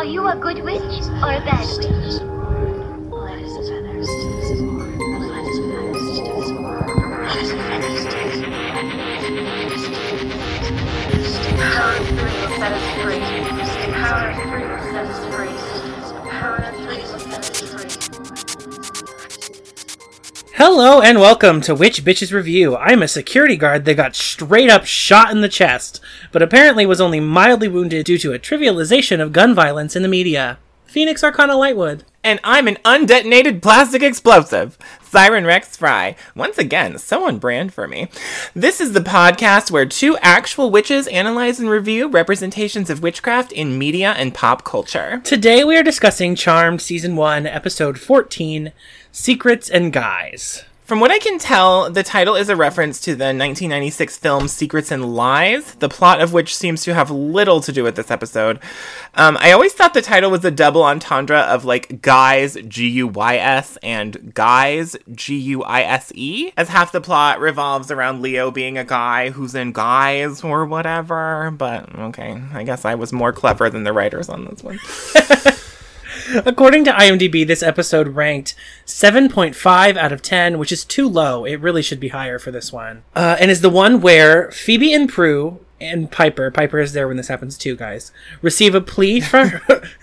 you a good witch or a bad witch? Power 3 will set us free. Power 3 will set us free. Power 3 will set us free. Hello and welcome to Witch Bitches Review. I'm a security guard that got straight up shot in the chest, but apparently was only mildly wounded due to a trivialization of gun violence in the media. Phoenix Arcana Lightwood. And I'm an undetonated plastic explosive, Siren Rex Fry. Once again, so on brand for me. This is the podcast where two actual witches analyze and review representations of witchcraft in media and pop culture. Today we are discussing Charmed Season 1, Episode 14, Secrets and Guys. From what I can tell, the title is a reference to the 1996 film Secrets and Lies, the plot of which seems to have little to do with this episode. I always thought the title was a double entendre of like Guys, G-U-Y-S, and Guys, G-U-I-S-E, as half the plot revolves around Leo being a guy who's in Guys or whatever. But okay, I guess I was more clever than the writers on this one. According to IMDb, this episode ranked 7.5 out of 10, which is too low. It really should be higher for this one. And is the one where Phoebe and Prue and Piper is there when this happens too, guys, receive a plea for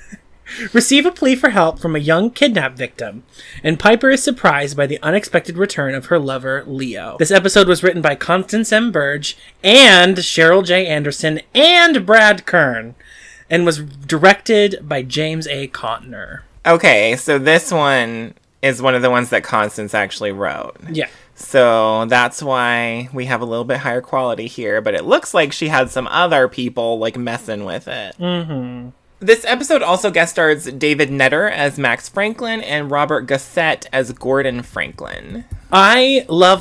help from a young kidnap victim, and Piper is surprised by the unexpected return of her lover, Leo. This episode was written by Constance M. Burge and Cheryl J. Anderson and Brad Kern, and was directed by James A. Contner. Okay, so this one is one of the ones that Constance actually wrote. Yeah. So that's why we have a little bit higher quality here, but it looks like she had some other people, like, messing with it. Mm-hmm. This episode also guest stars David Netter as Max Franklin and Robert Gossett as Gordon Franklin. I love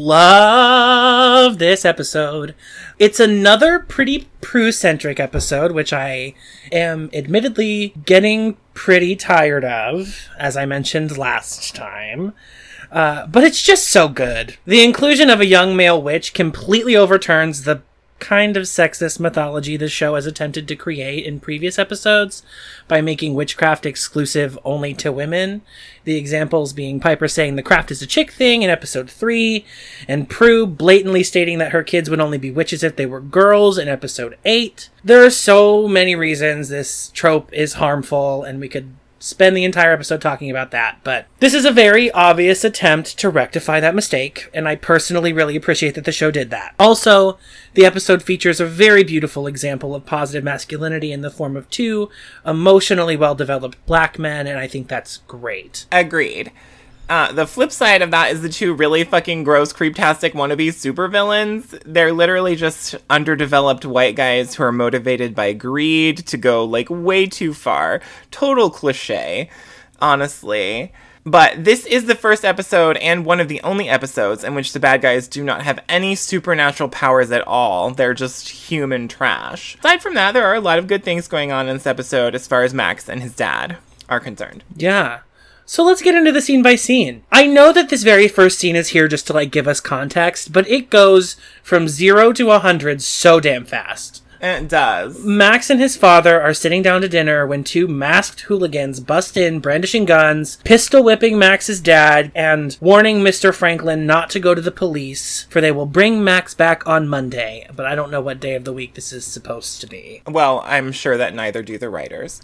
this episode. It's another pretty Prue-centric episode, which I am admittedly getting pretty tired of, as I mentioned last time. But it's just so good. The inclusion of a young male witch completely overturns the kind of sexist mythology the show has attempted to create in previous episodes by making witchcraft exclusive only to women. The examples being Piper saying the craft is a chick thing in episode 3, and Prue blatantly stating that her kids would only be witches if they were girls in episode 8. There are so many reasons this trope is harmful, and we could spend the entire episode talking about that, but this is a very obvious attempt to rectify that mistake, and I personally really appreciate that the show did that. Also, the episode features a very beautiful example of positive masculinity in the form of two emotionally well-developed black men, and I think that's great. Agreed. The flip side of that is the two really fucking gross, creeptastic wannabe supervillains. They're literally just underdeveloped white guys who are motivated by greed to go, like, way too far. Total cliche, honestly. But this is the first episode and one of the only episodes in which the bad guys do not have any supernatural powers at all. They're just human trash. Aside from that, there are a lot of good things going on in this episode as far as Max and his dad are concerned. Yeah. So let's get into the scene by scene. I know that this very first scene is here just to, like, give us context, but it goes from 0 to 100 so damn fast. It does. Max and his father are sitting down to dinner when two masked hooligans bust in, brandishing guns, pistol whipping Max's dad, and warning Mr. Franklin not to go to the police, for they will bring Max back on Monday. But I don't know what day of the week this is supposed to be. Well, I'm sure that neither do the writers.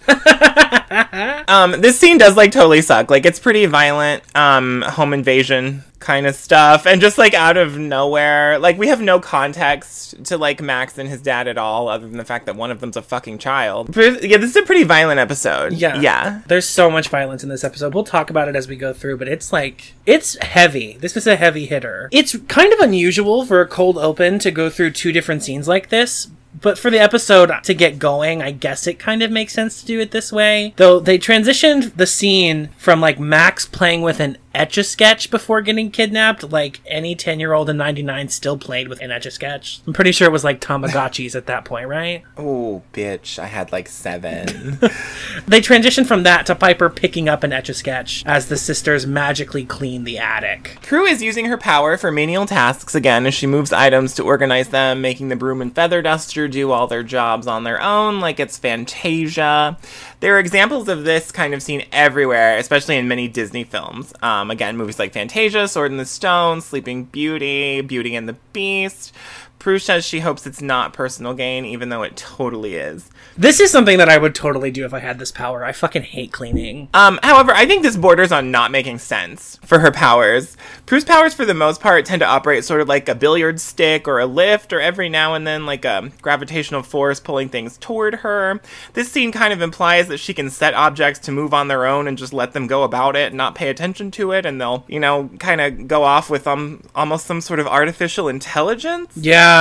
This scene does, like, totally suck. Like, it's pretty violent, home invasion kind of stuff, and just, like, out of nowhere, like, we have no context to, like, Max and his dad at all, other than the fact that one of them's a fucking child. But, yeah, this is a pretty violent episode. Yeah. There's so much violence in this episode. We'll talk about it as we go through, but it's, like, it's heavy. This is a heavy hitter. It's kind of unusual for a cold open to go through two different scenes like this, but for the episode to get going, I guess it kind of makes sense to do it this way. Though they transitioned the scene from, like, Max playing with an Etch-a-Sketch before getting kidnapped, like any 10-year-old in 99 still played with an Etch-a-Sketch. I'm pretty sure it was like Tamagotchis at that point, right? Oh, bitch. I had like 7. They transitioned from that to Piper picking up an Etch-a-Sketch as the sisters magically clean the attic. Prue is using her power for menial tasks again as she moves items to organize them, making the broom and feather duster do all their jobs on their own like it's Fantasia. There are examples of this kind of scene everywhere, especially in many Disney films. Again, movies like Fantasia, Sword in the Stone, Sleeping Beauty, Beauty and the Beast. Prue says she hopes it's not personal gain, even though it totally is. This is something that I would totally do if I had this power. I fucking hate cleaning. However, I think this borders on not making sense for her powers. Prue's powers, for the most part, tend to operate sort of like a billiard stick or a lift, or every now and then like a gravitational force pulling things toward her. This scene kind of implies that she can set objects to move on their own and just let them go about it and not pay attention to it, and they'll, kind of go off with almost some sort of artificial intelligence. Yeah.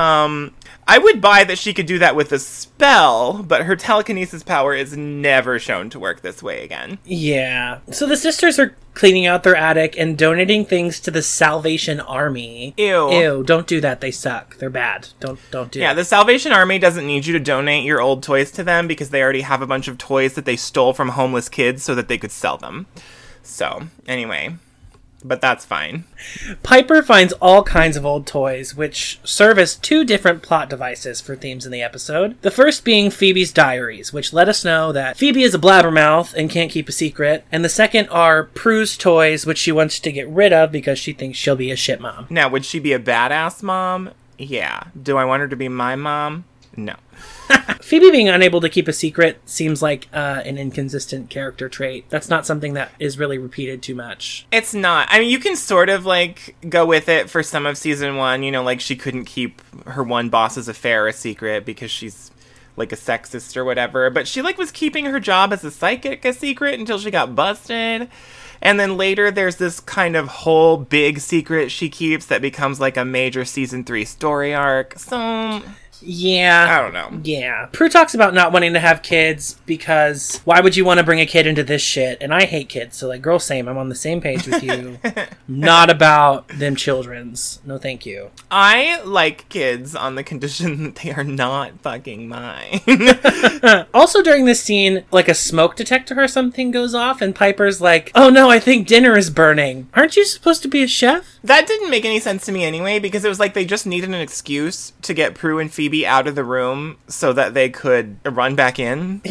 I would buy that she could do that with a spell, but her telekinesis power is never shown to work this way again. Yeah. So the sisters are cleaning out their attic and donating things to the Salvation Army. Ew. Don't do that. They suck. They're bad. Don't do it. Yeah, the Salvation Army doesn't need you to donate your old toys to them because they already have a bunch of toys that they stole from homeless kids so that they could sell them. So, anyway. But that's fine. Piper finds all kinds of old toys, which serve as 2 different plot devices for themes in the episode. The first being Phoebe's diaries, which let us know that Phoebe is a blabbermouth and can't keep a secret. And the second are Prue's toys, which she wants to get rid of because she thinks she'll be a shit mom. Now, would she be a badass mom? Yeah. Do I want her to be my mom? No. Phoebe being unable to keep a secret seems like an inconsistent character trait. That's not something that is really repeated too much. It's not. I mean, you can sort of, go with it for some of season 1, she couldn't keep her one boss's affair a secret because she's, a sexist or whatever. But she, was keeping her job as a psychic a secret until she got busted. And then later there's this kind of whole big secret she keeps that becomes, a major season 3 story arc. So... yeah. I don't know. Yeah. Prue talks about not wanting to have kids because why would you want to bring a kid into this shit? And I hate kids, so girl, same. I'm on the same page with you. Not about them children's. No, thank you. I like kids on the condition that they are not fucking mine. Also during this scene, a smoke detector or something goes off and Piper's like, oh no, I think dinner is burning. Aren't you supposed to be a chef? That didn't make any sense to me anyway, because it was they just needed an excuse to get Prue and Phoebe out of the room so that they could run back in.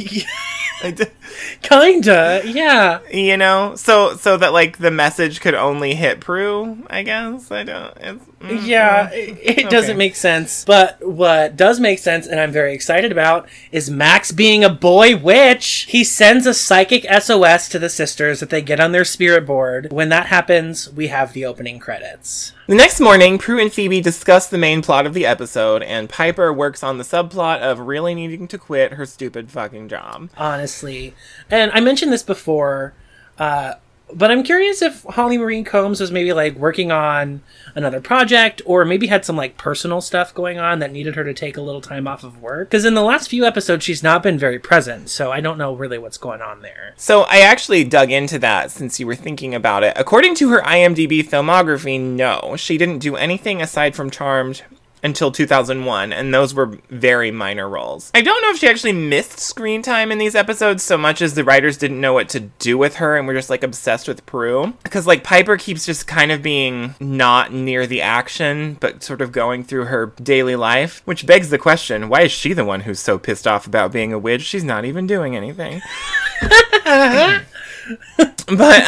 Kinda, yeah. So that the message could only hit Prue, I guess. I don't. It doesn't make sense. But what does make sense, and I'm very excited about, is Max being a boy witch. He sends a psychic SOS to the sisters that they get on their spirit board. When that happens, we have the opening credits. The next morning, Prue and Phoebe discuss the main plot of the episode, and Piper works on the subplot of really needing to quit her stupid fucking job. Honestly. And I mentioned this before, but I'm curious if Holly Marie Combs was maybe working on another project or maybe had some personal stuff going on that needed her to take a little time off of work. Because in the last few episodes, she's not been very present. So I don't know really what's going on there. So I actually dug into that since you were thinking about it. According to her IMDb filmography, no, she didn't do anything aside from Charmed until 2001, and those were very minor roles. I don't know if she actually missed screen time in these episodes so much as the writers didn't know what to do with her and were just obsessed with Prue. Because Piper keeps just kind of being not near the action, but sort of going through her daily life, which begs the question, why is she the one who's so pissed off about being a witch? She's not even doing anything. But,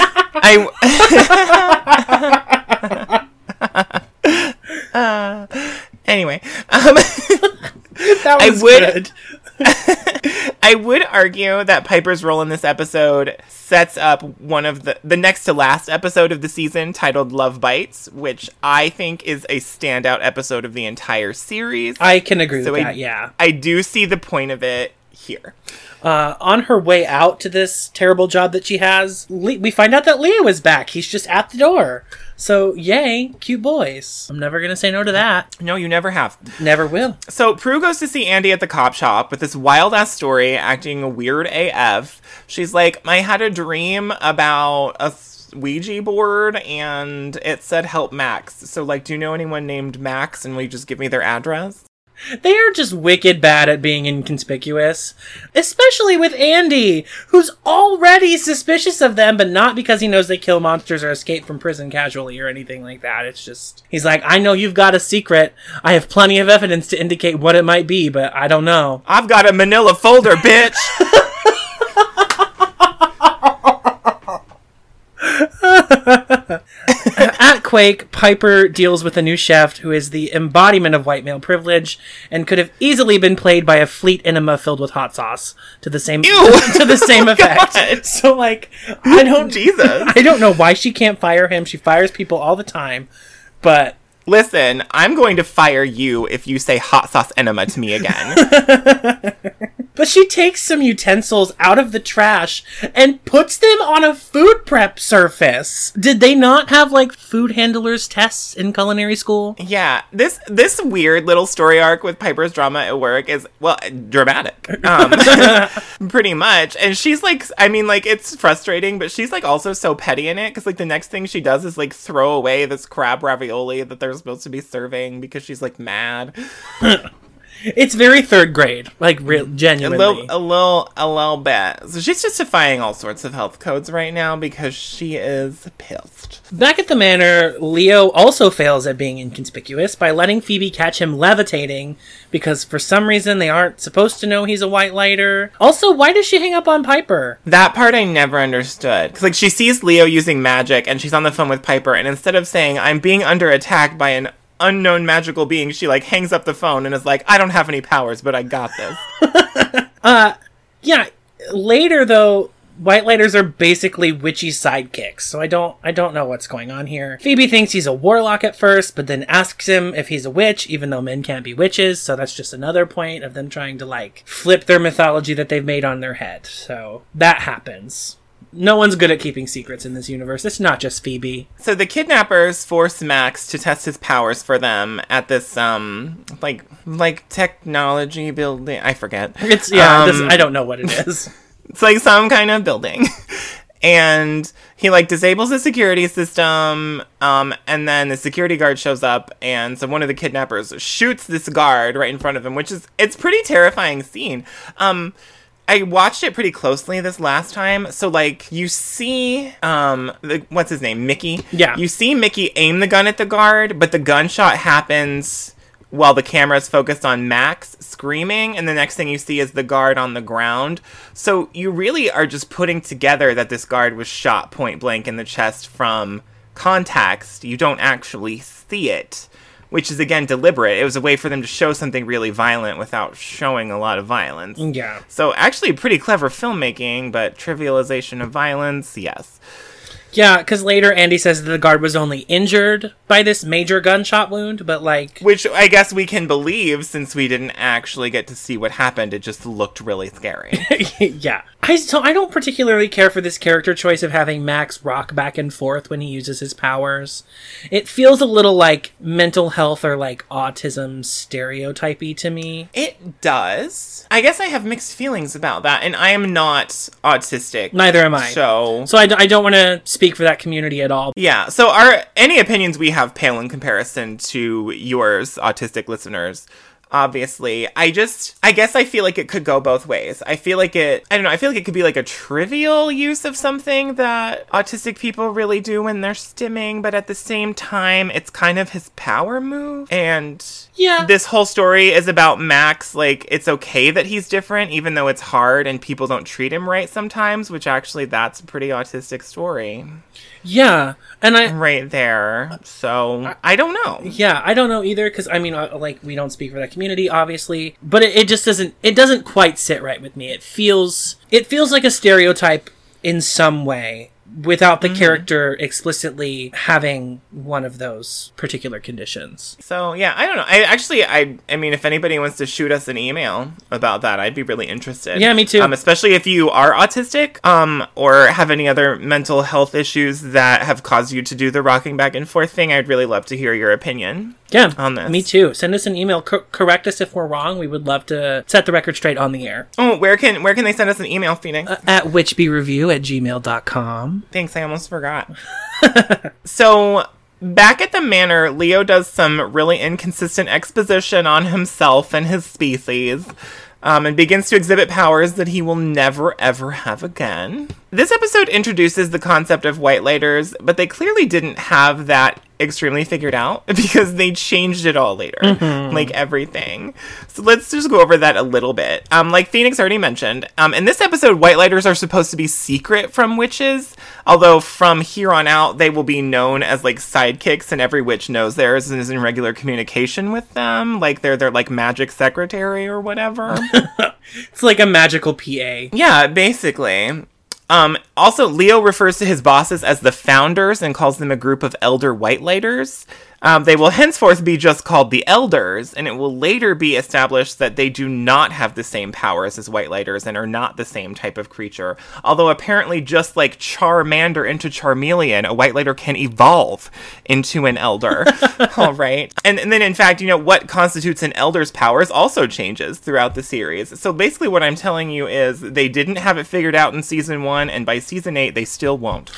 anyway, that was good. I would argue that Piper's role in this episode sets up one of the next to last episode of the season titled Love Bites, which I think is a standout episode of the entire series. I can agree with that, yeah. I do see the point of it here. On her way out to this terrible job that she has, we find out that Leo is back. He's just at the door. So, yay, cute boys. I'm never going to say no to that. No, you never have. Never will. So, Prue goes to see Andy at the cop shop with this wild-ass story acting weird AF. She's like, I had a dream about Ouija board, and it said help Max. So, like, do you know anyone named Max, and will you just give me their address? They are just wicked bad at being inconspicuous. Especially with Andy, who's already suspicious of them, but not because he knows they kill monsters or escape from prison casually or anything like that. It's just, he's like, I know you've got a secret. I have plenty of evidence to indicate what it might be, but I don't know. I've got a manila folder, bitch! At Quake, Piper deals with a new chef who is the embodiment of white male privilege and could have easily been played by a fleet enema filled with hot sauce to the same to the same effect. God. So like, Jesus. I don't know why she can't fire him. She fires people all the time, but Listen, I'm going to fire you if you say hot sauce enema to me again. But she takes some utensils out of the trash and puts them on a food prep surface. Did they not have, like, food handlers tests in culinary school? Yeah, this weird little story arc with Piper's drama at work is, well, dramatic. Pretty much. And she's, like, I mean, like, it's frustrating, but she's, like, also so petty in it, because, like, the next thing she does is, like, throw away this crab ravioli that they're supposed to be serving because she's, like, mad. It's very third grade, like genuinely. A little bit. So she's just defying all sorts of health codes right now because she is pissed. Back at the manor, Leo also fails at being inconspicuous by letting Phoebe catch him levitating because for some reason they aren't supposed to know he's a white lighter. Also, why does she hang up on Piper? That part I never understood. Because, like, she sees Leo using magic and she's on the phone with Piper, and instead of saying, I'm being under attack by an unknown magical being, she, like, hangs up the phone and is like, I don't have any powers, but I got this. Yeah, later though, white lighters are basically witchy sidekicks, so I don't know what's going on here. Phoebe thinks he's a warlock at first, but then asks him if he's a witch, even though men can't be witches, so that's just another point of them trying to, like, flip their mythology that they've made on their head. So that happens. No one's good at keeping secrets in this universe. It's not just Phoebe. So the kidnappers force Max to test his powers for them at this, like technology building. I forget. It's, yeah, I don't know what it is. It's like some kind of building. And he, like, disables the security system, and then the security guard shows up, and so one of the kidnappers shoots this guard right in front of him, it's pretty terrifying scene. I watched it pretty closely this last time. So, like, you see, what's his name? Mickey? Yeah. You see Mickey aim the gun at the guard, but the gunshot happens while the camera's focused on Max screaming, and the next thing you see is the guard on the ground. So you really are just putting together that this guard was shot point blank in the chest from context. You don't actually see it, which is, again, deliberate. It was a way for them to show something really violent without showing a lot of violence. Yeah. So, actually, pretty clever filmmaking, but trivialization of violence, yes. Yeah, because later Andy says that the guard was only injured by this major gunshot wound, but, like... Which I guess we can believe since we didn't actually get to see what happened. It just looked really scary. Yeah. I don't particularly care for this character choice of having Max rock back and forth when he uses his powers. It feels a little like mental health or, like, autism stereotypy to me. It does. I guess I have mixed feelings about that, and I am not autistic. Neither am I. So I don't want to speak for that community at all. Yeah, so any opinions we have pale in comparison to yours, autistic listeners. Obviously, I guess I feel like it could go both ways. I feel like it could be like a trivial use of something that autistic people really do when they're stimming, but at the same time, it's kind of his power move. And yeah, this whole story is about Max. Like, it's okay that he's different, even though it's hard and people don't treat him right sometimes, which actually that's a pretty autistic story. Yeah, and right there. So I don't know. Yeah, I don't know either, because I mean, like, we don't speak for that community, obviously, but it just doesn't quite sit right with me. It feels like a stereotype in some way, without the character explicitly having one of those particular conditions. So, yeah, I don't know. I mean, if anybody wants to shoot us an email about that, I'd be really interested. Yeah, me too. Especially if you are autistic, or have any other mental health issues that have caused you to do the rocking back and forth thing. I'd really love to hear your opinion. Yeah, on this. me too. Send us an email. Correct us if we're wrong. We would love to set the record straight on the air. Oh, where can they send us an email, Phoenix? At witchbyreview@gmail.com. Thanks, I almost forgot. So, back at the manor, Leo does some really inconsistent exposition on himself and his species, and begins to exhibit powers that he will never, ever have again. This episode introduces the concept of white lighters, but they clearly didn't have that extremely figured out because they changed it all later, like everything. So let's just go over that a little bit. Like Phoenix already mentioned, in this episode, white lighters are supposed to be secret from witches, although from here on out, they will be known as like sidekicks, and every witch knows theirs and is in regular communication with them. Like they're their like magic secretary or whatever. It's like a magical PA. Yeah, basically. Also, Leo refers to his bosses as the Founders and calls them a group of elder white lighters. They will henceforth be just called the Elders, and it will later be established that they do not have the same powers as white lighters and are not the same type of creature. Although apparently just like Charmander into Charmeleon, a white lighter can evolve into an elder. All right. And then in fact, what constitutes an elder's powers also changes throughout the series. So basically what I'm telling you is they didn't have it figured out in season 1, and by season 8, they still won't.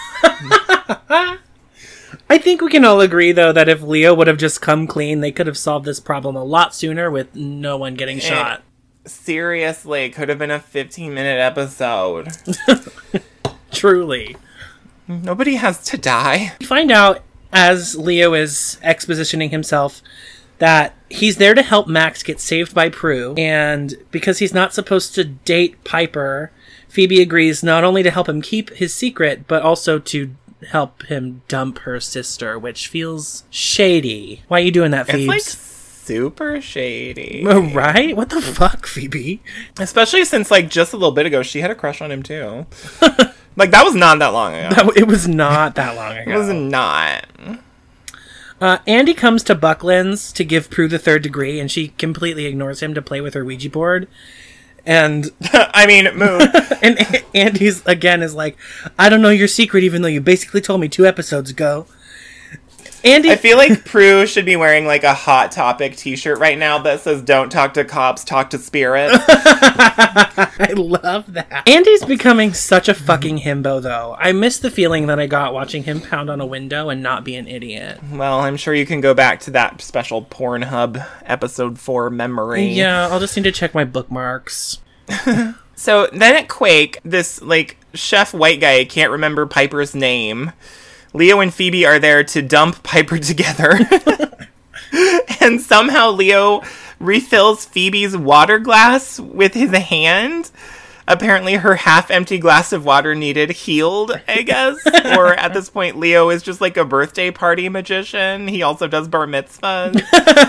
I think we can all agree, though, that if Leo would have just come clean, they could have solved this problem a lot sooner with no one getting shot. Seriously, it could have been a 15-minute episode. Truly. Nobody has to die. We find out, as Leo is expositioning himself, that he's there to help Max get saved by Prue, and because he's not supposed to date Piper, Phoebe agrees not only to help him keep his secret, but also to help him dump her sister, which feels shady. Why are you doing that, Phoebe? It's like super shady. Right? What the fuck, Phoebe? Especially since like just a little bit ago, she had a crush on him too. Like that was not that long ago. It was not that long ago. It was not. Andy comes to Buckland's to give Prue the 3rd degree, and she completely ignores him to play with her Ouija board. And I mean, Moon. And Andy's again is like, I don't know your secret, even though you basically told me 2 episodes ago. Andy, I feel like Prue should be wearing like a Hot Topic t-shirt right now that says "Don't talk to cops, talk to spirits." I love that. Andy's becoming such a fucking himbo, though. I miss the feeling that I got watching him pound on a window and not be an idiot. Well, I'm sure you can go back to that special Pornhub episode 4 memory. Yeah, I'll just need to check my bookmarks. So then at Quake, this like chef white guy can't remember Piper's name. Leo and Phoebe are there to dump Piper together. And somehow Leo refills Phoebe's water glass with his hand. Apparently her half-empty glass of water needed healed, I guess. Or at this point, Leo is just like a birthday party magician. He also does bar mitzvahs.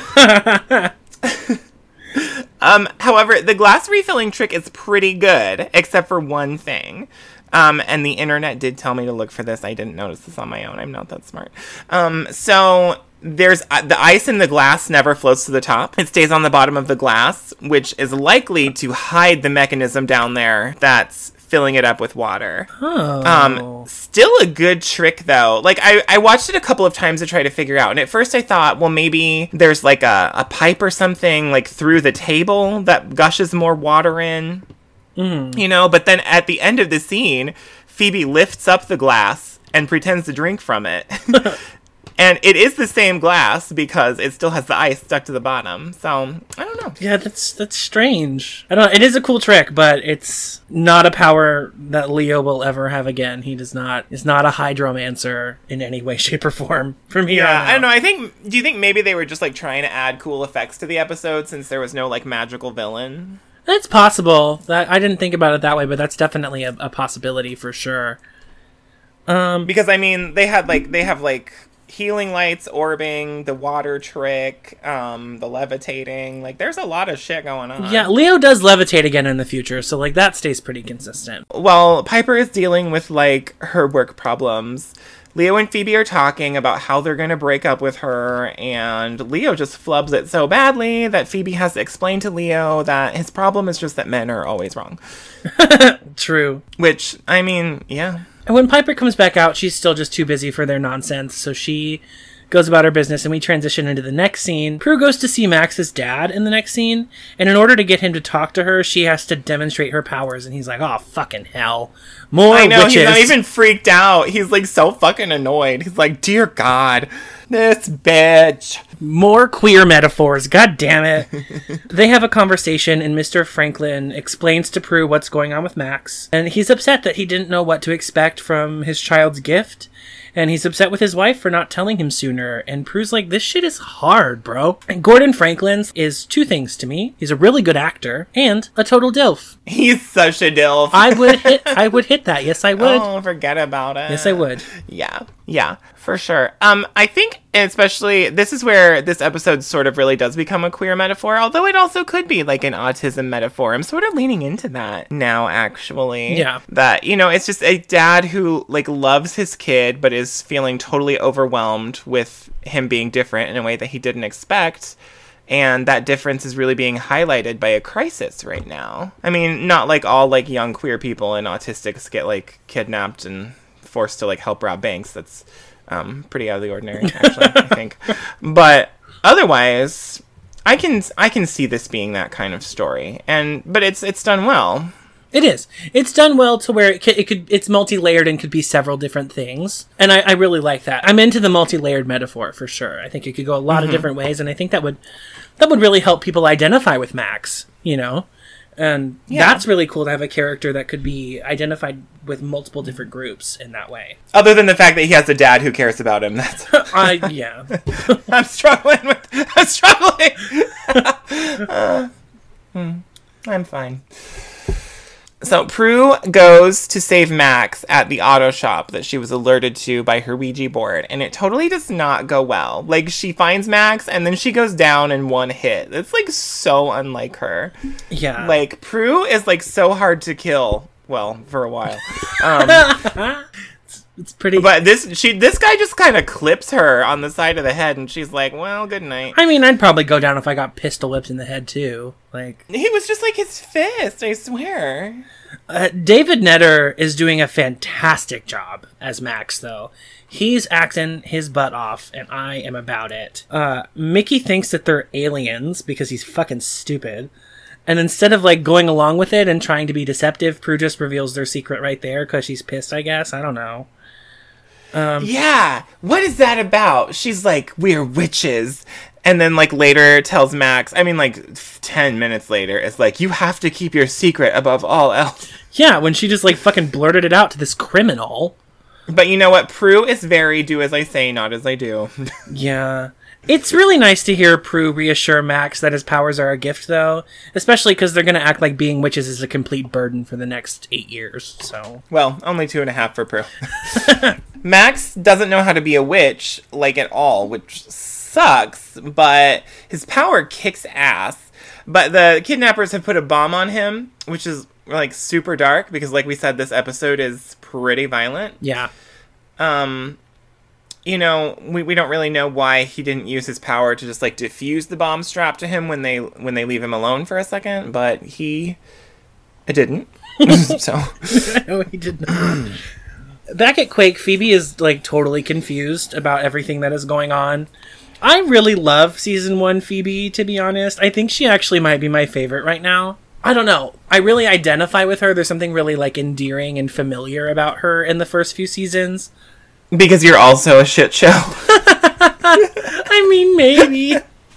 However, the glass refilling trick is pretty good, except for one thing. And the internet did tell me to look for this. I didn't notice this on my own. I'm not that smart. So there's the ice in the glass never floats to the top. It stays on the bottom of the glass, which is likely to hide the mechanism down there that's filling it up with water. Oh. Still a good trick, though. Like, I watched it a couple of times to try to figure out. And at first I thought, well, maybe there's like a pipe or something like through the table that gushes more water in. But then at the end of the scene, Phoebe lifts up the glass and pretends to drink from it. And it is the same glass because it still has the ice stuck to the bottom. So, I don't know. Yeah, that's strange. I don't know. It is a cool trick, but it's not a power that Leo will ever have again. He is not a hydromancer in any way, shape, or form from here on out. I don't know. Do you think maybe they were just like trying to add cool effects to the episode since there was no like magical villain? It's possible. That I didn't think about it that way, but that's definitely a possibility for sure. Because I mean, they have like healing lights, orbing, the water trick, the levitating. Like, there's a lot of shit going on. Yeah, Leo does levitate again in the future, so like that stays pretty consistent. While Piper is dealing with like her work problems, Leo and Phoebe are talking about how they're going to break up with her, and Leo just flubs it so badly that Phoebe has to explain to Leo that his problem is just that men are always wrong. True. Which, I mean, yeah. And when Piper comes back out, she's still just too busy for their nonsense, so she goes about her business, and we transition into the next scene. Prue goes to see Max's dad in the next scene, and in order to get him to talk to her, she has to demonstrate her powers, and he's like, oh, fucking hell. More I know, witches. he's not even freaked out. He's like so fucking annoyed. He's like, dear God, this bitch. More queer metaphors. God damn it. They have a conversation, and Mr. Franklin explains to Prue what's going on with Max. And he's upset that he didn't know what to expect from his child's gift. And he's upset with his wife for not telling him sooner. And Prue's like, this shit is hard, bro. And Gordon Franklin's is two things to me. He's a really good actor and a total dilf. He's such a dilf. I would hit that. Yes, I would. Oh, forget about it. Yes, I would. Yeah, for sure. I think, especially, this is where this episode sort of really does become a queer metaphor, although it also could be like an autism metaphor. I'm sort of leaning into that now, actually. Yeah. That, it's just a dad who, like, loves his kid, but is feeling totally overwhelmed with him being different in a way that he didn't expect. And that difference is really being highlighted by a crisis right now. I mean, not like all, like, young queer people and autistics get, like, kidnapped and forced to, like, help rob banks. That's pretty out of the ordinary, actually, I think. But otherwise, I can see this being that kind of story. But it's done well. It is. It's done well to where it's multi-layered and could be several different things. And I really like that. I'm into the multi-layered metaphor for sure. I think it could go a lot of different ways, and I think that would really help people identify with Max, And that's really cool to have a character that could be identified with multiple different groups in that way. Other than the fact that he has a dad who cares about him. That's yeah. I'm struggling. I'm fine. So Prue goes to save Max at the auto shop that she was alerted to by her Ouija board, and it totally does not go well. Like, she finds Max, and then she goes down in one hit. It's, like, so unlike her. Yeah. Like, Prue is, like, so hard to kill. Well, for a while. It's pretty... But this guy just kind of clips her on the side of the head, and she's like, well, good night. I mean, I'd probably go down if I got pistol whipped in the head, too. Like, he was just like his fist, I swear. David Netter is doing a fantastic job as Max, though. He's acting his butt off, and I am about it. Mickey thinks that they're aliens because he's fucking stupid. And instead of, like, going along with it and trying to be deceptive, Prue just reveals their secret right there because she's pissed, I guess. I don't know. Yeah, what is that about? She's like, we're witches. And then, like, later tells Max, 10 minutes later, it's like, you have to keep your secret above all else. Yeah, when she just, like, fucking blurted it out to this criminal. But you know what? Prue is very do as I say, not as I do. Yeah. It's really nice to hear Prue reassure Max that his powers are a gift, though. Especially because they're going to act like being witches is a complete burden for the next 8 years, so... Well, only 2.5 for Prue. Max doesn't know how to be a witch, like, at all, which sucks, but his power kicks ass. But the kidnappers have put a bomb on him, which is, like, super dark, because, like we said, this episode is pretty violent. Yeah. We don't really know why he didn't use his power to just, like, defuse the bomb strapped to him when they leave him alone for a second, but it didn't. So. No, he did not. Back at Quake, Phoebe is, like, totally confused about everything that is going on. I really love Season 1 Phoebe, to be honest. I think she actually might be my favorite right now. I don't know. I really identify with her. There's something really, like, endearing and familiar about her in the first few seasons. Because you're also a shit show. I mean, maybe.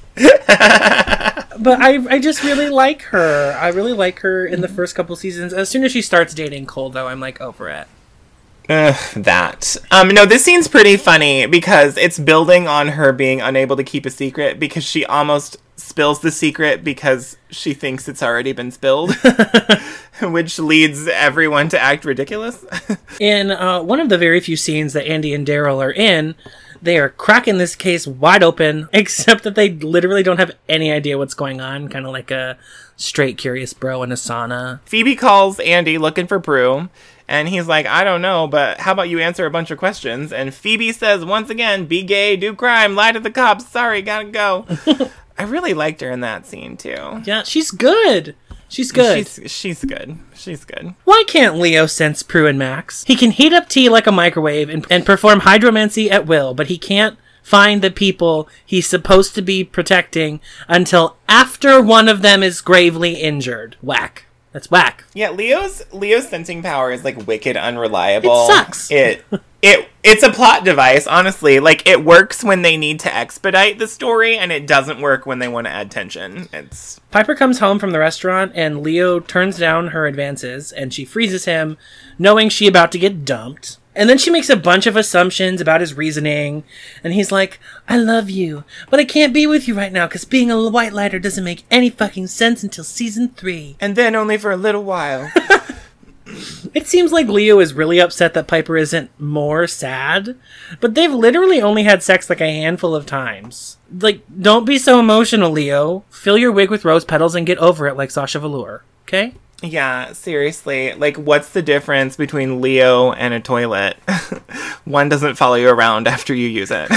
But I just really like her. I really like her in the first couple seasons. As soon as she starts dating Cole, though, I'm like, over it. That. No, this scene's pretty funny because it's building on her being unable to keep a secret because she almost spills the secret because she thinks it's already been spilled, which leads everyone to act ridiculous. In one of the very few scenes that Andy and Daryl are in, they are cracking this case wide open, except that they literally don't have any idea what's going on, kind of like a straight curious bro in a sauna. Phoebe calls Andy looking for Prue, and he's like, I don't know, but how about you answer a bunch of questions? And Phoebe says, once again, be gay, do crime, lie to the cops, sorry, gotta go. I really liked her in that scene, too. Yeah, she's good. She's good. She's good. She's good. Why can't Leo sense Prue and Max? He can heat up tea like a microwave and perform hydromancy at will, but he can't find the people he's supposed to be protecting until after one of them is gravely injured. Whack. That's whack. Yeah, Leo's sensing power is like wicked unreliable. It sucks. It's a plot device, honestly. Like, it works when they need to expedite the story, and it doesn't work when they want to add tension. Piper comes home from the restaurant, and Leo turns down her advances, and she freezes him, knowing she about to get dumped. And then she makes a bunch of assumptions about his reasoning, and he's like, I love you, but I can't be with you right now, because being a white lighter doesn't make any fucking sense until season 3. And then only for a little while. It seems like Leo is really upset that Piper isn't more sad, but they've literally only had sex like a handful of times. Like, don't be so emotional, Leo. Fill your wig with rose petals and get over it like Sasha Velour, okay? Yeah, seriously. Like, what's the difference between Leo and a toilet? One doesn't follow you around after you use it.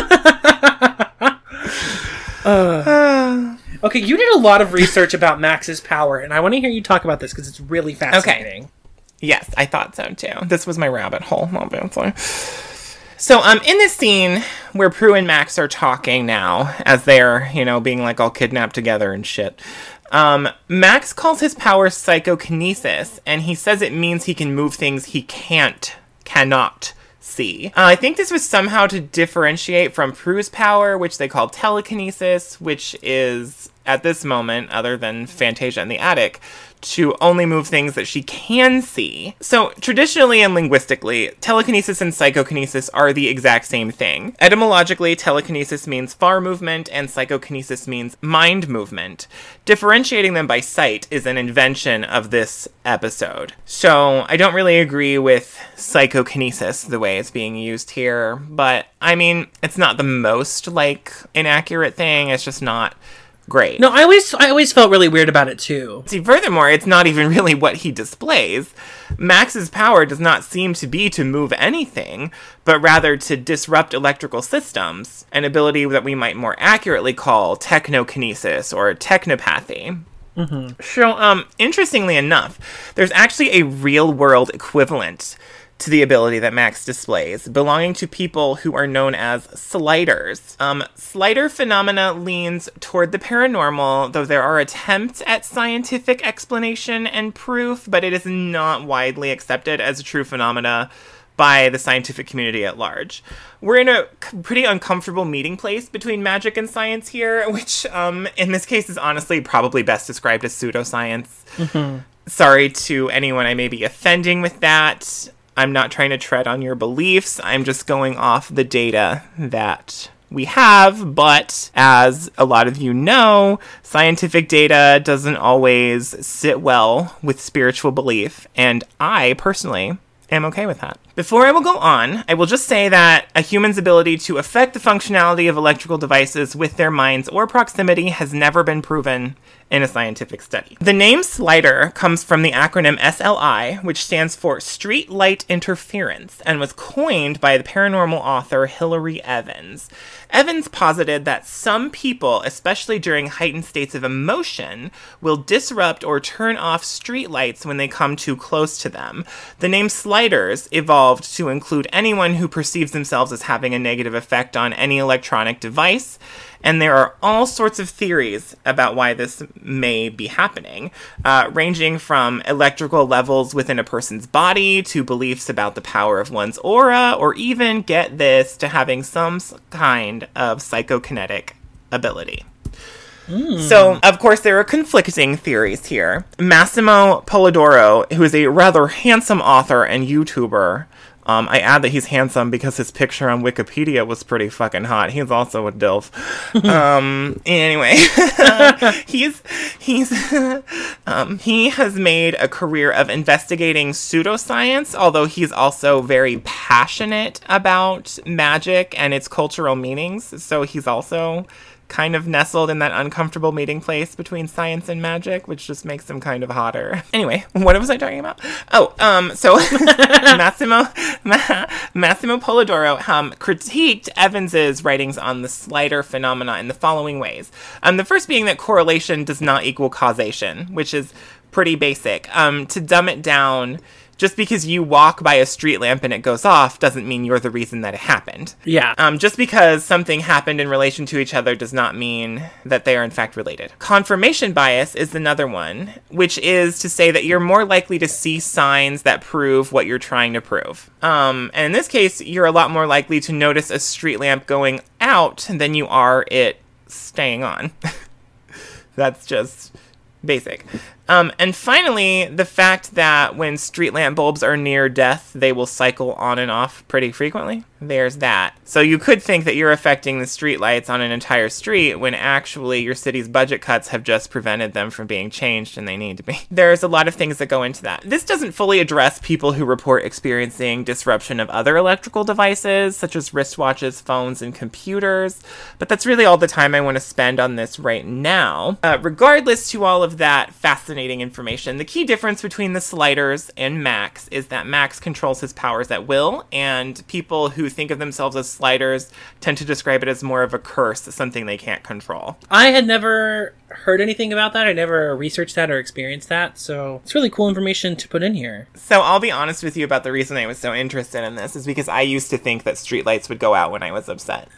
Okay. Okay, you did a lot of research about Max's power, and I want to hear you talk about this because it's really fascinating. Okay. Yes, I thought so too. This was my rabbit hole, obviously. So, in this scene where Prue and Max are talking now, as they're, being like all kidnapped together and shit, Max calls his power psychokinesis, and he says it means he can move things he cannot see. I think this was somehow to differentiate from Prue's power, which they call telekinesis, which is, at this moment, other than Fantasia in the attic, to only move things that she can see. So, traditionally and linguistically, telekinesis and psychokinesis are the exact same thing. Etymologically, telekinesis means far movement, and psychokinesis means mind movement. Differentiating them by sight is an invention of this episode. So, I don't really agree with psychokinesis the way it's being used here, but, I mean, it's not the most, inaccurate thing. It's just not great. No, I always felt really weird about it too. See, furthermore, it's not even really what he displays. Max's power does not seem to be to move anything, but rather to disrupt electrical systems, an ability that we might more accurately call technokinesis or technopathy. Mm-hmm. So, interestingly enough, there's actually a real-world equivalent to the ability that Max displays, belonging to people who are known as sliders. Slider phenomena leans toward the paranormal, though there are attempts at scientific explanation and proof, but it is not widely accepted as a true phenomena by the scientific community at large. We're in a pretty uncomfortable meeting place between magic and science here, which, in this case, is honestly probably best described as pseudoscience. Mm-hmm. Sorry to anyone I may be offending with that. I'm not trying to tread on your beliefs. I'm just going off the data that we have. But as a lot of you know, scientific data doesn't always sit well with spiritual belief. And I personally am okay with that. Before I will go on, I will just say that a human's ability to affect the functionality of electrical devices with their minds or proximity has never been proven in a scientific study. The name slider comes from the acronym SLI, which stands for Street Light Interference, and was coined by the paranormal author Hilary Evans. Evans posited that some people, especially during heightened states of emotion, will disrupt or turn off streetlights when they come too close to them. The name sliders evolved to include anyone who perceives themselves as having a negative effect on any electronic device, and there are all sorts of theories about why this may be happening, ranging from electrical levels within a person's body to beliefs about the power of one's aura, or even, get this, to having some kind of psychokinetic ability. So, of course, there are conflicting theories here. Massimo Polidoro, who is a rather handsome author and YouTuber, I add that he's handsome because his picture on Wikipedia was pretty fucking hot. He's also a DILF. Anyway, he has made a career of investigating pseudoscience, although he's also very passionate about magic and its cultural meanings. So he's also kind of nestled in that uncomfortable meeting place between science and magic, which just makes him kind of hotter. Anyway, what was I talking about? So Massimo Polidoro critiqued Evans's writings on the slider phenomena in the following ways. The first being that correlation does not equal causation, which is pretty basic. To dumb it down just because you walk by a street lamp and it goes off doesn't mean you're the reason that it happened. Yeah. Just because something happened in relation to each other does not mean that they are in fact related. Confirmation bias is another one, which is to say that you're more likely to see signs that prove what you're trying to prove. And in this case, you're a lot more likely to notice a street lamp going out than you are it staying on. That's just basic. And finally, the fact that when street lamp bulbs are near death, they will cycle on and off pretty frequently. There's that. So you could think that you're affecting the street lights on an entire street when actually your city's budget cuts have just prevented them from being changed and they need to be. There's a lot of things that go into that. This doesn't fully address people who report experiencing disruption of other electrical devices, such as wristwatches, phones, and computers, but that's really all the time I want to spend on this right now. Regardless to all of that fascinating information, the key difference between the Sliders and Max is that Max controls his powers at will, and people who think of themselves as Sliders tend to describe it as more of a curse, something they can't control. I had never heard anything about that. I never researched that or experienced that, so it's really cool information to put in here. So I'll be honest with you about the reason I was so interested in this is because I used to think that streetlights would go out when I was upset.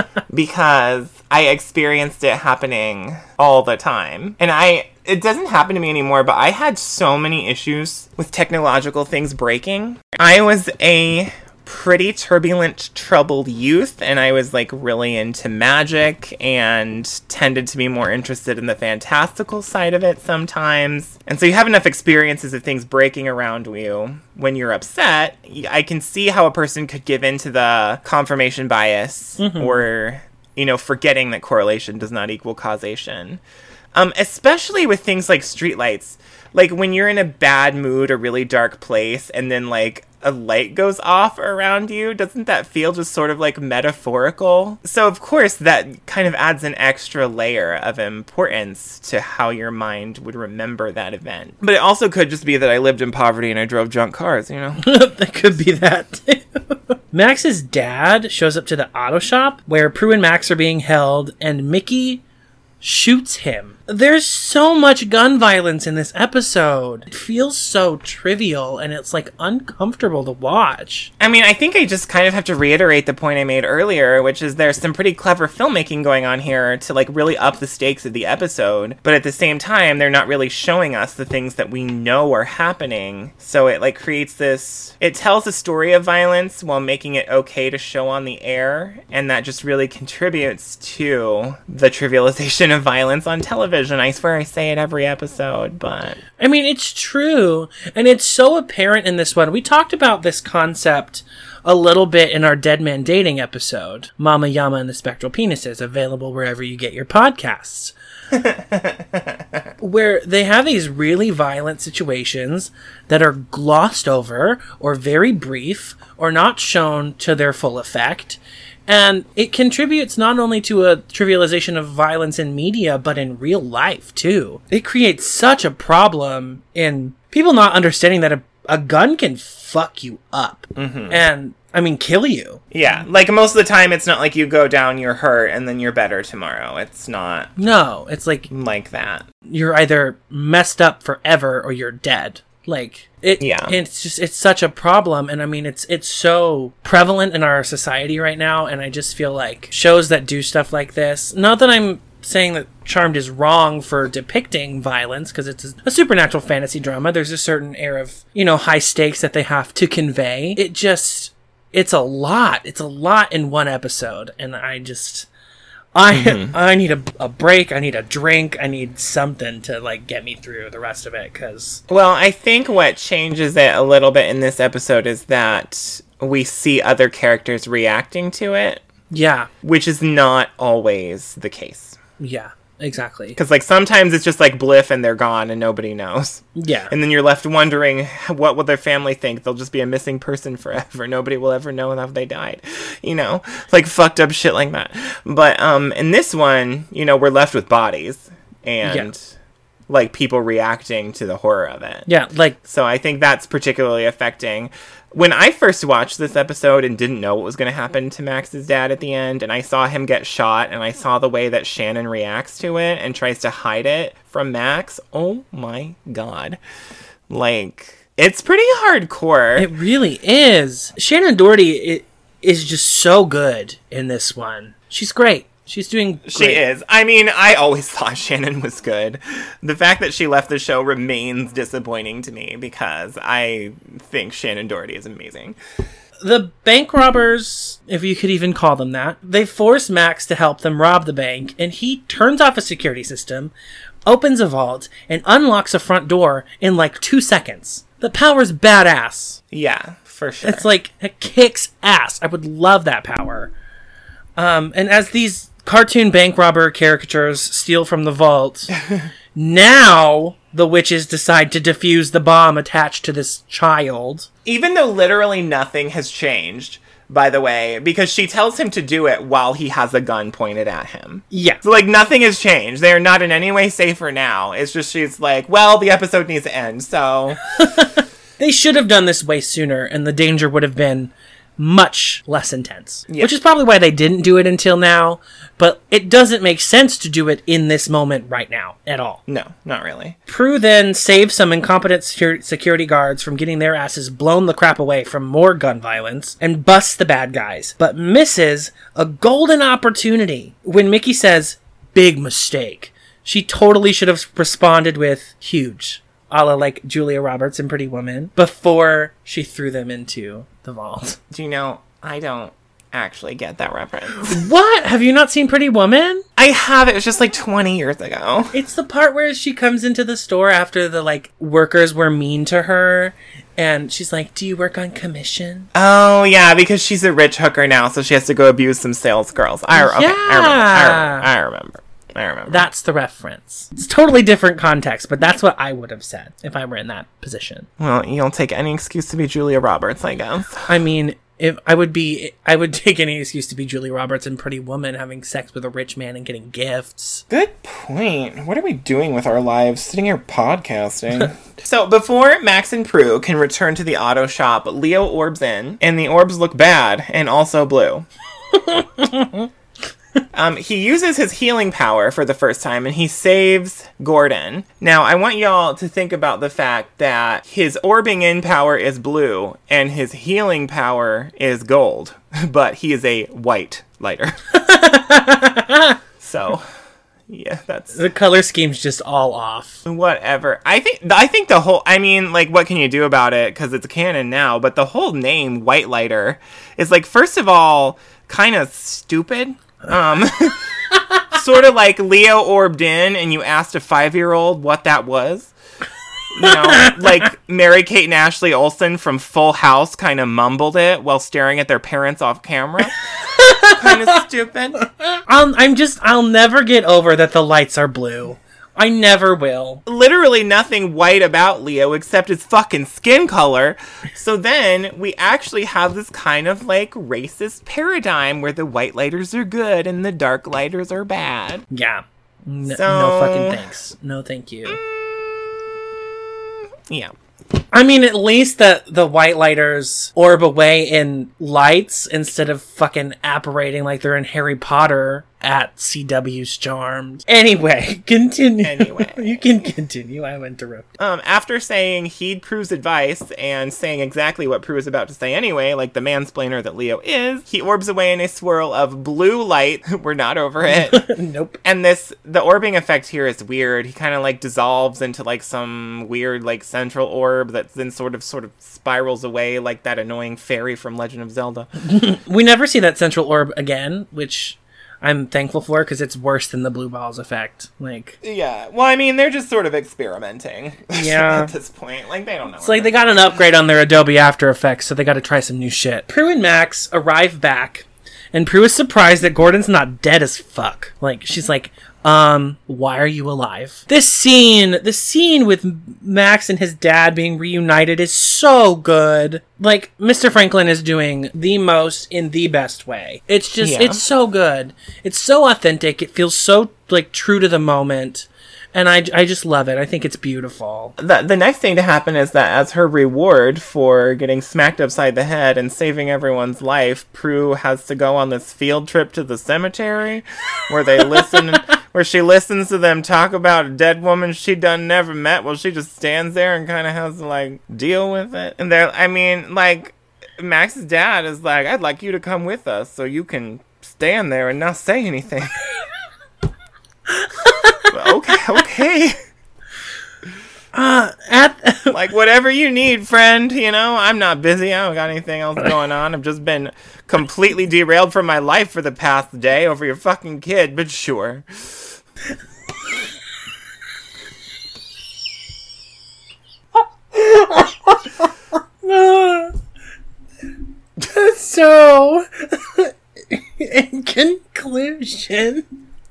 Because I experienced it happening all the time. And it doesn't happen to me anymore, but I had so many issues with technological things breaking. I was a pretty turbulent, troubled youth, and I was like really into magic and tended to be more interested in the fantastical side of it sometimes. And so you have enough experiences of things breaking around you when you're upset. I can see how a person could give into the confirmation bias or, forgetting that correlation does not equal causation. Especially with things like streetlights. Like when you're in a bad mood, a really dark place, and then like a light goes off around you, doesn't that feel just sort of like metaphorical? So of course that kind of adds an extra layer of importance to how your mind would remember that event. But it also could just be that I lived in poverty and I drove junk cars, That could be that too. Max's dad shows up to the auto shop where Prue and Max are being held, and Mickey shoots him. There's so much gun violence in this episode. It feels so trivial, and it's like uncomfortable to watch. I mean, I think I just kind of have to reiterate the point I made earlier, which is there's some pretty clever filmmaking going on here to like really up the stakes of the episode, but at the same time, they're not really showing us the things that we know are happening. So it like creates this, it tells a story of violence while making it okay to show on the air, and that just really contributes to the trivialization of violence on television. I swear I say it every episode, but... I mean, it's true, and it's so apparent in this one. We talked about this concept a little bit in our Dead Man Dating episode, Mama Yama and the Spectral Penises, available wherever you get your podcasts. Where they have these really violent situations that are glossed over, or very brief, or not shown to their full effect. And it contributes not only to a trivialization of violence in media, but in real life, too. It creates such a problem in people not understanding that a gun can fuck you up. And, I mean, kill you. Yeah, like most of the time, it's not like you go down, you're hurt, and then you're better tomorrow. It's not... No, it's like that. You're either messed up forever or you're dead. Like, it's such a problem, and I mean, it's so prevalent in our society right now, and I just feel like shows that do stuff like this, not that I'm saying that Charmed is wrong for depicting violence, because it's a supernatural fantasy drama, there's a certain air of, high stakes that they have to convey. It's a lot in one episode, and I need a break, I need a drink, I need something to, like, get me through the rest of it, because... Well, I think what changes it a little bit in this episode is that we see other characters reacting to it. Yeah. Which is not always the case. Yeah, exactly. Because, like, sometimes it's just, like, bliff and they're gone and nobody knows. Yeah. And then you're left wondering, what will their family think? They'll just be a missing person forever. Nobody will ever know how they died. Like, fucked up shit like that. But, in this one, we're left with bodies. And, like, people reacting to the horror of it. Yeah, like... So I think that's particularly affecting... When I first watched this episode and didn't know what was going to happen to Max's dad at the end, and I saw him get shot, and I saw the way that Shannon reacts to it and tries to hide it from Max, oh my god. Like, It's pretty hardcore. It really is. Shannon Doherty is just so good in this one. She's great. She's doing great. She is. I mean, I always thought Shannon was good. The fact that she left the show remains disappointing to me because I think Shannon Doherty is amazing. The bank robbers, if you could even call them that, they force Max to help them rob the bank, and he turns off a security system, opens a vault, and unlocks a front door in like 2 seconds. The power's badass. Yeah, for sure. It's like, it kicks ass. I would love that power. And as these cartoon bank robber caricatures steal from the vault, now the witches decide to defuse the bomb attached to this child. Even though literally nothing has changed, by the way, because she tells him to do it while he has a gun pointed at him. Yeah. So, like, nothing has changed. They are not in any way safer now. It's just she's like, well, the episode needs to end, so... They should have done this way sooner, and the danger would have been much less intense. Yeah. Which is probably why they didn't do it until now, but it doesn't make sense to do it in this moment right now, at all. No, not really. Prue then saves some incompetent security guards from getting their asses blown the crap away from more gun violence, and busts the bad guys, but misses a golden opportunity when Mickey says, "Big mistake." She totally should have responded with, "Huge," a la like Julia Roberts in Pretty Woman, before she threw them into the vault. Do you know, I don't actually get that reference. What? Have you not seen Pretty Woman? I have. It was just like 20 years ago. It's the part where she comes into the store after the like workers were mean to her, and she's like, "Do you work on commission?" Oh, yeah, because she's a rich hooker now, so she has to go abuse some sales girls. I remember. That's the reference. It's totally different context, but that's what I would have said if I were in that position. Well, you'll take any excuse to be Julia Roberts, I guess. I mean, if I would take any excuse to be Julia Roberts in Pretty Woman, having sex with a rich man and getting gifts. Good point. What are we doing with our lives? Sitting here podcasting. So before Max and Prue can return to the auto shop, Leo orbs in, and the orbs look bad and also blue. He uses his healing power for the first time, and he saves Gordon. Now, I want y'all to think about the fact that his orbing in power is blue, and his healing power is gold, but he is a white lighter. So, yeah, that's... The color scheme's just all off. Whatever. I think the whole... I mean, like, what can you do about it? Because it's canon now, but the whole name, White Lighter, is, like, first of all, kind of stupid. Sort of like Leo orbed in and you asked a 5-year-old what that was. You know, like Mary-Kate and Ashley Olsen from Full House kind of mumbled it while staring at their parents off camera. Kind of stupid. I'll never get over that the lights are blue. I never will. Literally nothing white about Leo except his fucking skin color. So then we actually have this kind of like racist paradigm where the white lighters are good and the dark lighters are bad. Yeah. No fucking thanks. No thank you. Yeah. I mean, at least the white lighters orb away in lights instead of fucking apparating like they're in Harry Potter at CW's Charmed. Anyway, continue. You can continue. I interrupted. After saying heed Prue's advice and saying exactly what Prue is about to say anyway, like the mansplainer that Leo is, he orbs away in a swirl of blue light. We're not over it. Nope. And the orbing effect here is weird. He kind of like dissolves into like some weird like central orb that then sort of spirals away like that annoying fairy from Legend of Zelda. We never see that central orb again, which I'm thankful for because it's worse than the blue balls effect. Like, yeah, well, I mean, they're just sort of experimenting. Yeah, at this point, like they don't know. It's like they got an upgrade on their Adobe After Effects, so they got to try some new shit. Prue and Max arrive back, and Prue is surprised that Gordon's not dead as fuck. Like, she's like, why are you alive? The scene with Max and his dad being reunited is so good. Like, Mr. Franklin is doing the most in the best way. It's just, It's so good. It's so authentic. It feels so, like, true to the moment. And I just love it. I think it's beautiful. The next thing to happen is that as her reward for getting smacked upside the head and saving everyone's life, Prue has to go on this field trip to the cemetery where they listen where she listens to them talk about a dead woman she done never met. Well, she just stands there and kind of has to, like, deal with it. And Max's dad is like, I'd like you to come with us so you can stand there and not say anything. Okay. Like, whatever you need, friend, I'm not busy. I don't got anything else going on. I've just been completely derailed from my life for the past day over your fucking kid, but sure. So, in conclusion,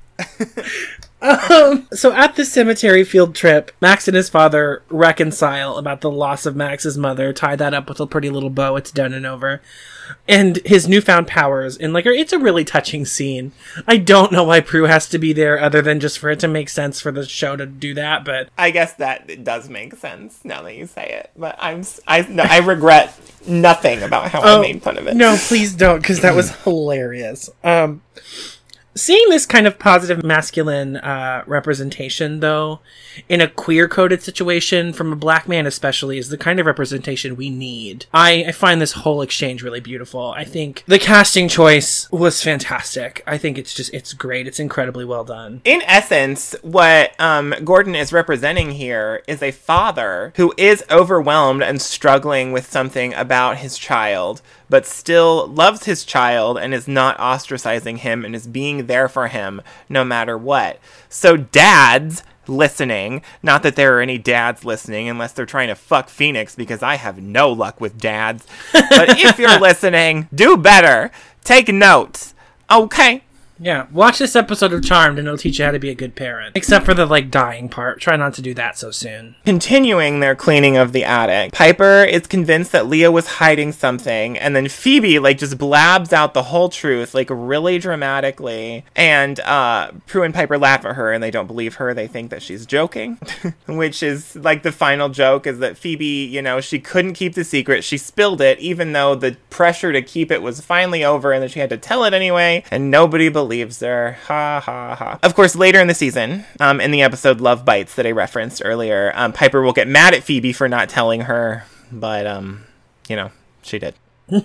so at the cemetery field trip, Max and his father reconcile about the loss of Max's mother, tie that up with a pretty little bow, it's done and over, and his newfound powers, and it's a really touching scene. I don't know why Prue has to be there other than just for it to make sense for the show to do that, but... I guess that it does make sense now that you say it, but I regret nothing about how I made fun of it. No, please don't, because that was hilarious. Seeing this kind of positive masculine representation, though, in a queer-coded situation, from a black man especially, is the kind of representation we need. I find this whole exchange really beautiful. I think the casting choice was fantastic. I think it's great. It's incredibly well done. In essence, what Gordon is representing here is a father who is overwhelmed and struggling with something about his child, but still loves his child and is not ostracizing him and is being there for him no matter what. So dads listening, not that there are any dads listening unless they're trying to fuck Phoenix, because I have no luck with dads, but if you're listening, do better. Take notes. Okay. Yeah, watch this episode of Charmed and it'll teach you how to be a good parent. Except for the, dying part. Try not to do that so soon. Continuing their cleaning of the attic, Piper is convinced that Leo was hiding something, and then Phoebe, just blabs out the whole truth, really dramatically, and Prue and Piper laugh at her, and they don't believe her. They think that she's joking, which is, the final joke is that Phoebe, she couldn't keep the secret. She spilled it, even though the pressure to keep it was finally over, and that she had to tell it anyway, and nobody believes her. Ha ha ha. Of course, later in the season, in the episode Love Bites that I referenced earlier, Piper will get mad at Phoebe for not telling her, but, she did.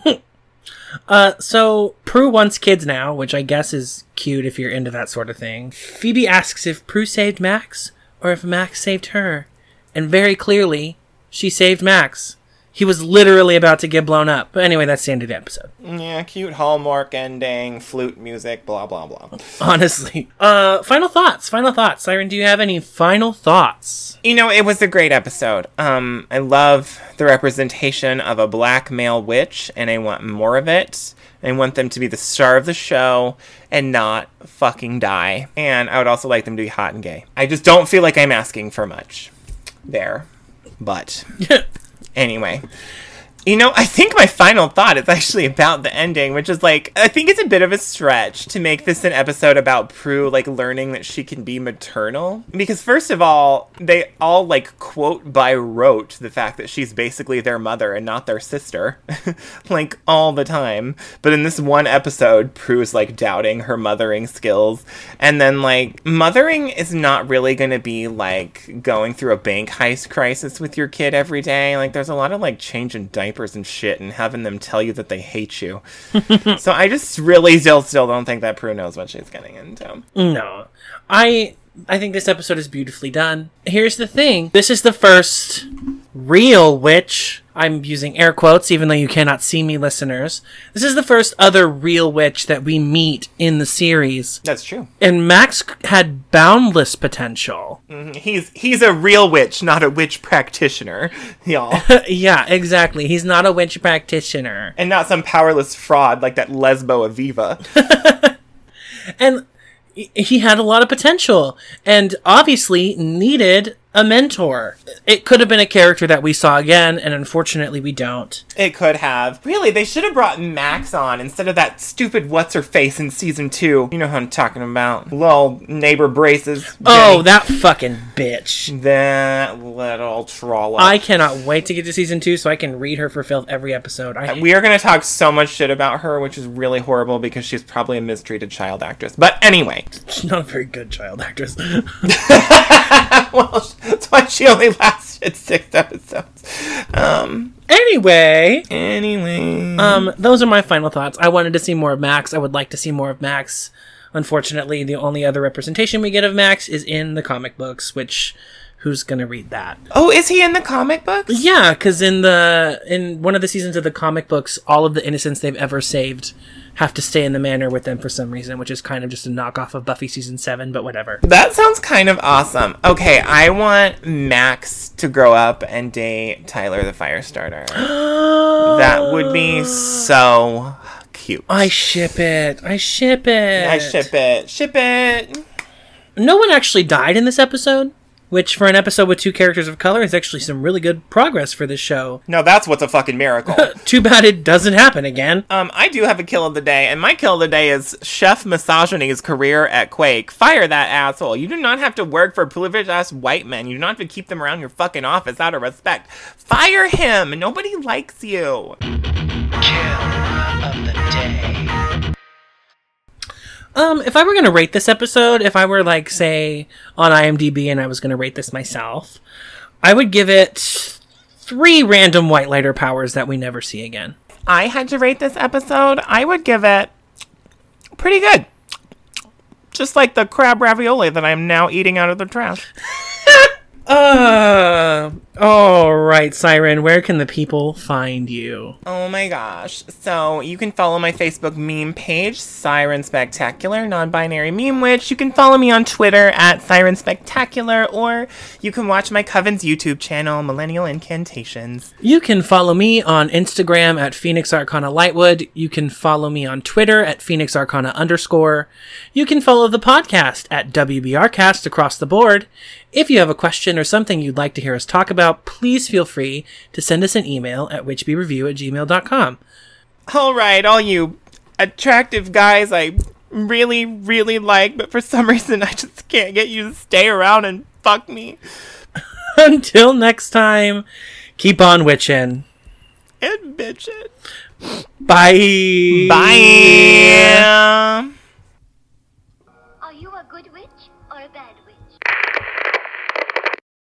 So Prue wants kids now, which I guess is cute if you're into that sort of thing. Phoebe asks if Prue saved Max, or if Max saved her. And very clearly, she saved Max. He was literally about to get blown up. But anyway, that's the end of the episode. Yeah, cute Hallmark ending, flute music, blah, blah, blah. Honestly. Final thoughts. Siren, do you have any final thoughts? It was a great episode. I love the representation of a black male witch, and I want more of it. I want them to be the star of the show and not fucking die. And I would also like them to be hot and gay. I just don't feel like I'm asking for much there. But... Anyway, I think my final thought is actually about the ending, which is I think it's a bit of a stretch to make this an episode about Prue, learning that she can be maternal. Because first of all, they all, quote by rote the fact that she's basically their mother and not their sister. All the time. But in this one episode, Prue's, doubting her mothering skills. And then, mothering is not really going to be, going through a bank heist crisis with your kid every day. There's a lot of, changing diapers and shit and having them tell you that they hate you. So I just really still don't think that Prue knows what she's getting into. No. I think this episode is beautifully done. Here's the thing. This is the first real witch. I'm using air quotes, even though you cannot see me, listeners. This is the first other real witch that we meet in the series. That's true. And Max had boundless potential. Mm-hmm. He's a real witch, not a witch practitioner, y'all. Yeah, exactly. He's not a witch practitioner. And not some powerless fraud like that Lesbo Aviva. And he had a lot of potential, and obviously needed a mentor. It could have been a character that we saw again, and unfortunately we don't. It could have. Really, they should have brought Max on instead of that stupid what's-her-face in season 2. You know who I'm talking about. Little neighbor braces. Oh, that fucking bitch. That little troll. I cannot wait to get to season 2 so I can read her for filth every episode. We are going to talk so much shit about her, which is really horrible because she's probably a mistreated child actress. But anyway. She's not a very good child actress. Well, that's why she only lasted 6 episodes. Anyway. Those are my final thoughts. I wanted to see more of Max. I would like to see more of Max. Unfortunately, the only other representation we get of Max is in the comic books, which... who's gonna read that? Oh, is he in the comic books? Yeah, because in one of the seasons of the comic books, all of the innocents they've ever saved have to stay in the manor with them for some reason, which is kind of just a knockoff of Buffy season 7, but whatever. That sounds kind of awesome. Okay, I want Max to grow up and date Tyler the Firestarter. That would be so cute. I ship it. Ship it. No one actually died in this episode, which for an episode with 2 characters of color is actually some really good progress for this show. No, that's what's a fucking miracle. Too bad it doesn't happen again. I do have a kill of the day, and my kill of the day is Chef Misogyny's career at Quake. Fire that asshole. You do not have to work for privileged-ass white men. You do not have to keep them around your fucking office out of respect. Fire him! Nobody likes you. Kill of the day. If I were going to rate this episode, if I were, like, say, on IMDb and I was going to rate this myself, I would give it 3 random white lighter powers that we never see again. I had to rate this episode, I would give it pretty good. Just like the crab ravioli that I'm now eating out of the trash. Alright, Siren, where can the people find you? Oh my gosh. So, you can follow my Facebook meme page, Siren Spectacular, non-binary meme witch. You can follow me on Twitter at Siren Spectacular, or you can watch my Coven's YouTube channel, Millennial Incantations. You can follow me on Instagram at Phoenix Arcana Lightwood. You can follow me on Twitter at Phoenix Arcana _. You can follow the podcast at WBRcast across the board. If you have a question or something you'd like to hear us talk about, please feel free to send us an email at witchbyreview@gmail.com. All right, all you attractive guys I really, really like, but for some reason I just can't get you to stay around and fuck me. Until next time, keep on witching. And bitchin'. Bye. Bye.